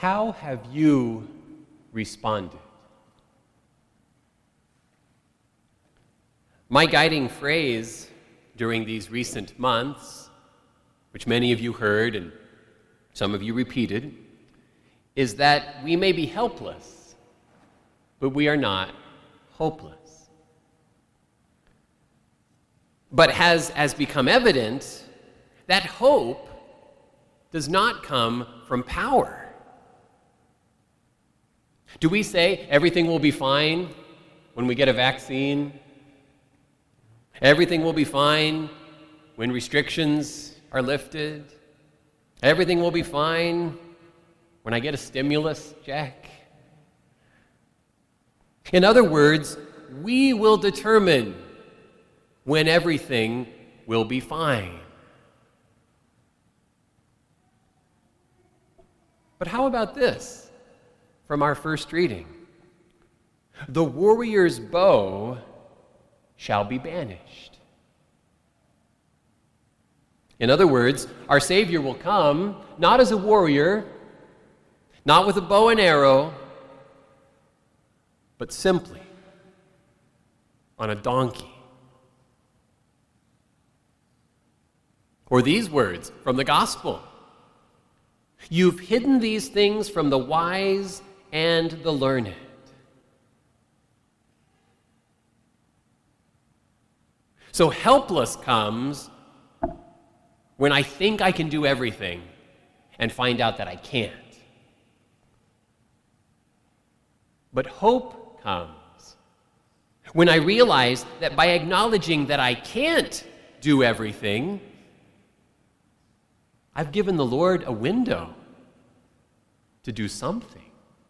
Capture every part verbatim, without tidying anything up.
How have you responded? My guiding phrase during these recent months, which many of you heard and some of you repeated, is that we may be helpless, but we are not hopeless. But has, has become evident that hope does not come from power. Do we say everything will be fine when we get a vaccine? Everything will be fine when restrictions are lifted? Everything will be fine when I get a stimulus check? In other words, we will determine when everything will be fine. But how about this from our first reading? The warrior's bow shall be banished. In other words, our Savior will come not as a warrior, not with a bow and arrow, but simply on a donkey. Or these words from the gospel: you've hidden these things from the wise and the learned. So helpless comes when I think I can do everything and find out that I can't. But hope comes when I realize that by acknowledging that I can't do everything, I've given the Lord a window to do something.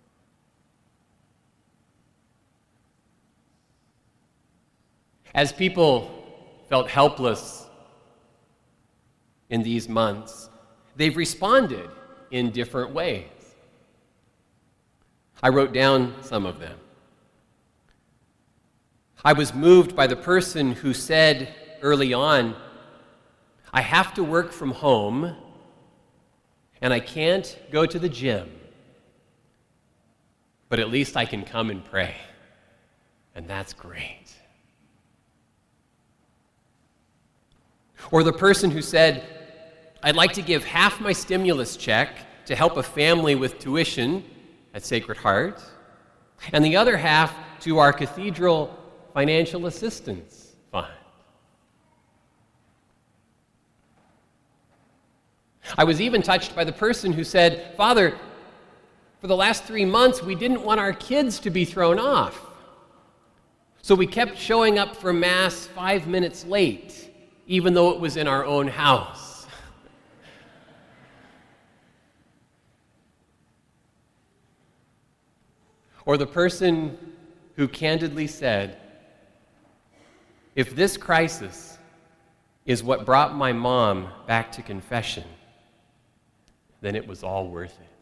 As people felt helpless in these months, they've responded in different ways. I wrote down some of them. I was moved by the person who said early on, I have to work from home and I can't go to the gym, but at least I can come and pray, and that's great. Or the person who said, I'd like to give half my stimulus check to help a family with tuition at Sacred Heart, and the other half to our Cathedral Financial Assistance Fund. I was even touched by the person who said, Father, for the last three months, we didn't want our kids to be thrown off. So we kept showing up for Mass five minutes late, even though it was in our own house. Or the person who candidly said, if this crisis is what brought my mom back to confession, then it was all worth it.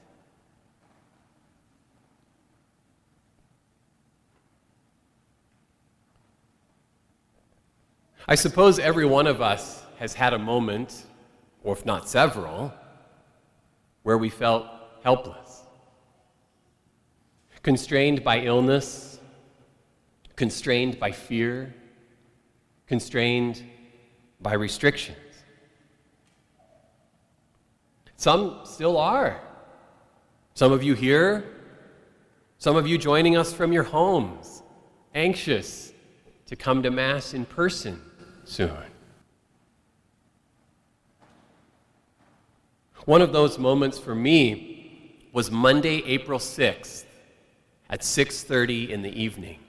I suppose every one of us has had a moment, or if not several, where we felt helpless. Constrained by illness, constrained by fear, constrained by restrictions. Some still are. Some of you here, some of you joining us from your homes, anxious to come to Mass in person soon. One of those moments for me was Monday, April sixth at six thirty in the evening.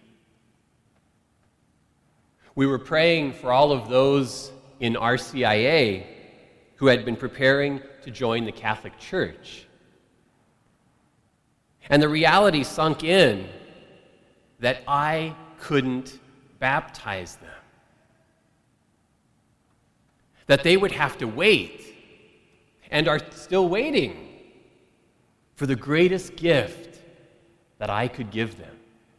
We were praying for all of those in R C I A who had been preparing to join the Catholic Church. And the reality sunk in that I couldn't baptize them. That they would have to wait, and are still waiting, for the greatest gift that I could give them.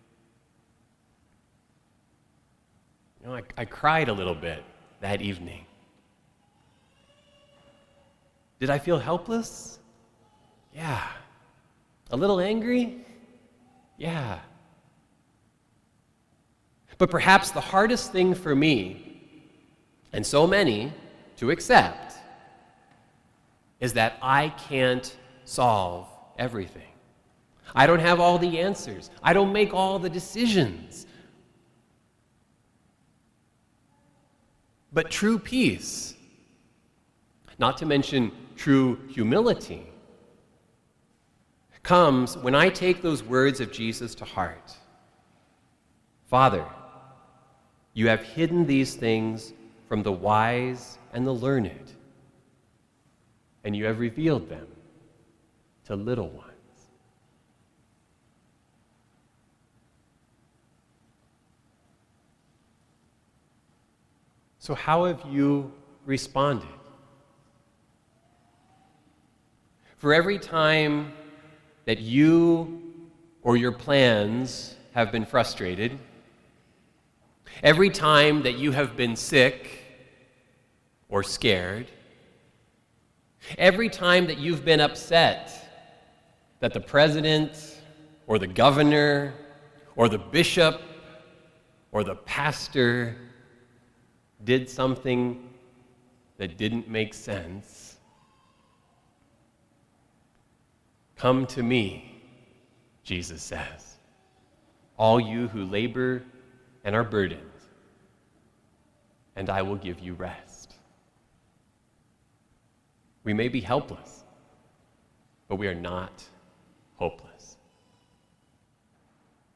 You know, I, I cried a little bit that evening. Did I feel helpless? Yeah. A little angry? Yeah. But perhaps the hardest thing for me, and so many, to accept, is that I can't solve everything. I don't have all the answers. I don't make all the decisions. But true peace, not to mention true humility, comes when I take those words of Jesus to heart. Father, you have hidden these things from the wise and the learned, and you have revealed them to little ones. So how have you responded? For every time that you or your plans have been frustrated, every time that you have been sick or scared, every time that you've been upset that the president or the governor or the bishop or the pastor did something that didn't make sense, come to me, Jesus says, all you who labor and are burdened, and I will give you rest. We may be helpless, but we are not hopeless.